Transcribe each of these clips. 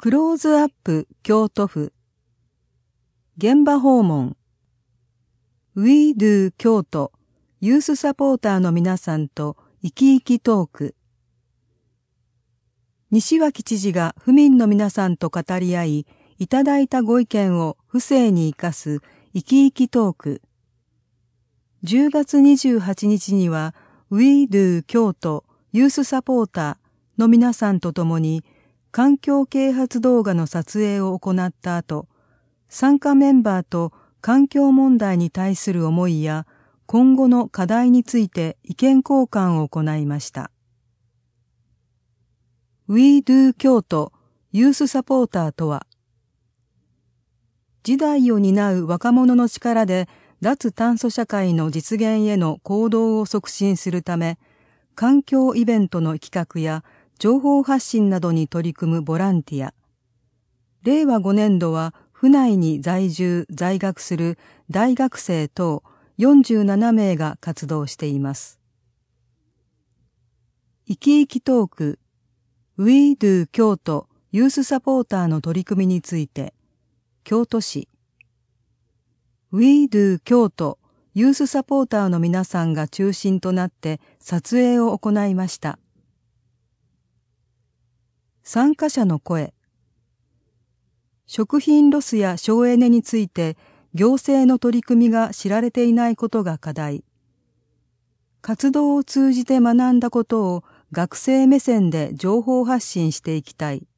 クローズアップ京都府現場訪問 We Do 京都ユースサポーターの皆さんと生き生きトーク。西脇知事が府民の皆さんと語り合い、いただいたご意見を府政に生かす生き生きトーク。10月28日には We Do 京都ユースサポーターの皆さんと共に環境啓発動画の撮影を行った後、参加メンバーと環境問題に対する思いや今後の課題について意見交換を行いました。We Do 京都ユースサポーターとは、時代を担う若者の力で脱炭素社会の実現への行動を促進するため、環境イベントの企画や情報発信などに取り組むボランティア。令和5年度は府内に在住・在学する大学生等47名が活動しています。生き生きトーク We Do 京都ユースサポーターの取り組みについて、京都市 We Do 京都ユースサポーターの皆さんが中心となって撮影を行いました。参加者の声。食品ロスや省エネについて行政の取り組みが知られていないことが課題。活動を通じて学んだことを学生目線で情報発信していきたい。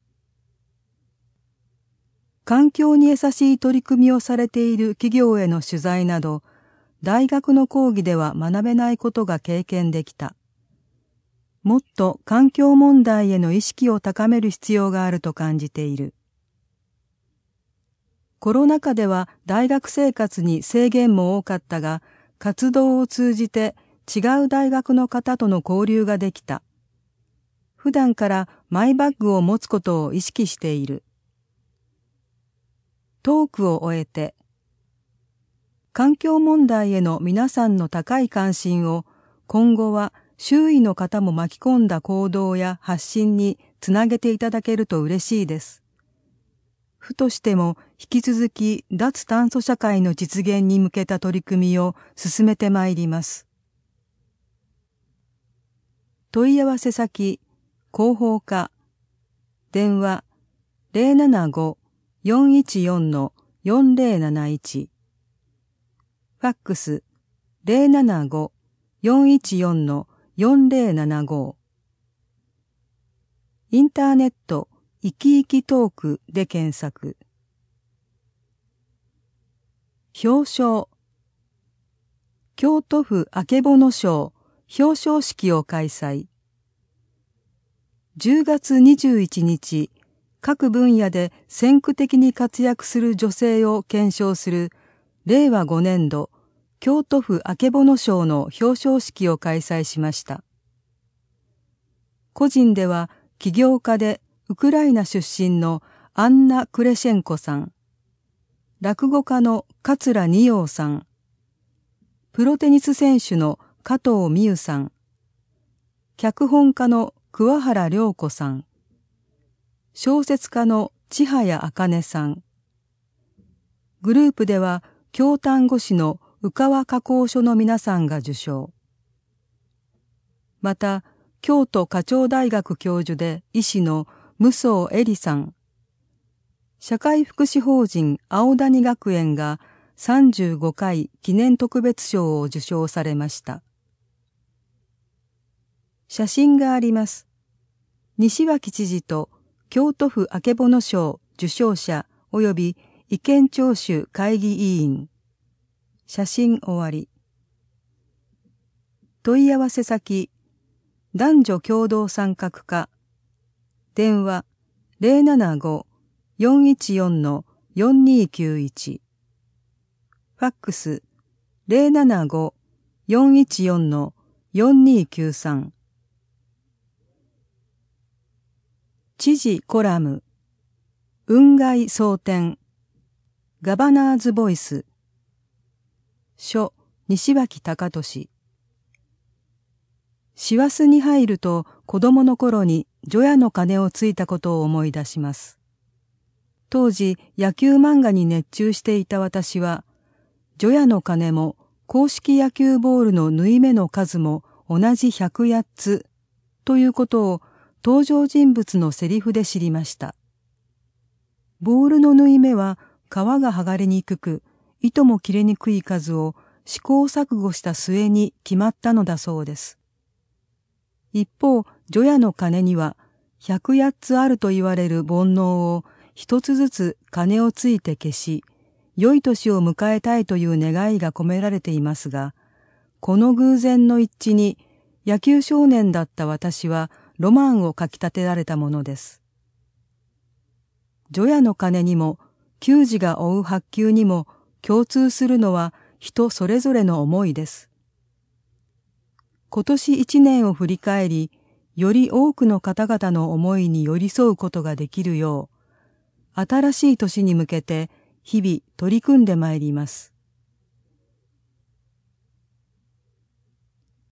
環境に優しい取り組みをされている企業への取材など、大学の講義では学べないことが経験できた。もっと環境問題への意識を高める必要があると感じている。コロナ禍では大学生活に制限も多かったが、活動を通じて違う大学の方との交流ができた。普段からマイバッグを持つことを意識している。トークを終えて、環境問題への皆さんの高い関心を今後は周囲の方も巻き込んだ行動や発信につなげていただけると嬉しいです。府としても引き続き脱炭素社会の実現に向けた取り組みを進めてまいります。問い合わせ先、広報課、電話 075-414-4071、ファックス 075-414-4075、インターネット生き生きトークで検索。表彰。京都府あけぼの賞表彰式を開催。10月21日、各分野で先駆的に活躍する女性を顕彰する令和5年度京都府あけぼの賞の表彰式を開催しました。個人では起業家でウクライナ出身のアンナ・クレシェンコさん、落語家の桂二葉さん、プロテニス選手の加藤美優さん、脚本家の桑原良子さん、小説家の千早茜さん、グループでは京丹後市の宇川加工所の皆さんが受賞。また、京都花鳥大学教授で医師の武藤恵里さん、社会福祉法人青谷学園が35回記念特別賞を受賞されました。写真があります。西脇知事と京都府あけぼの賞受賞者及び意見聴取会議委員。写真終わり。問い合わせ先、男女共同参画課。電話 075-414-4291、ファックス 075-414-4293。知事コラム、雲外蒼天、ガバナーズボイス、書西脇隆俊。師走に入ると子供の頃に除夜の鐘をついたことを思い出します。 当時野球漫画に熱中していた私は、除夜の鐘も公式野球ボールの縫い目の数も同じ108つということを登場人物のセリフで知りました。ボールの縫い目は皮が剥がれにくく、糸も切れにくい数を試行錯誤した末に決まったのだそうです。一方、除夜の鐘には108つあると言われる煩悩を一つずつ鐘をついて消し、良い年を迎えたいという願いが込められていますが、この偶然の一致に野球少年だった私はロマンをかき立てられたものです。除夜の鐘にも球児が追う白球にも共通するのは人それぞれの思いです。今年一年を振り返り、より多くの方々の思いに寄り添うことができるよう、新しい年に向けて日々取り組んでまいります。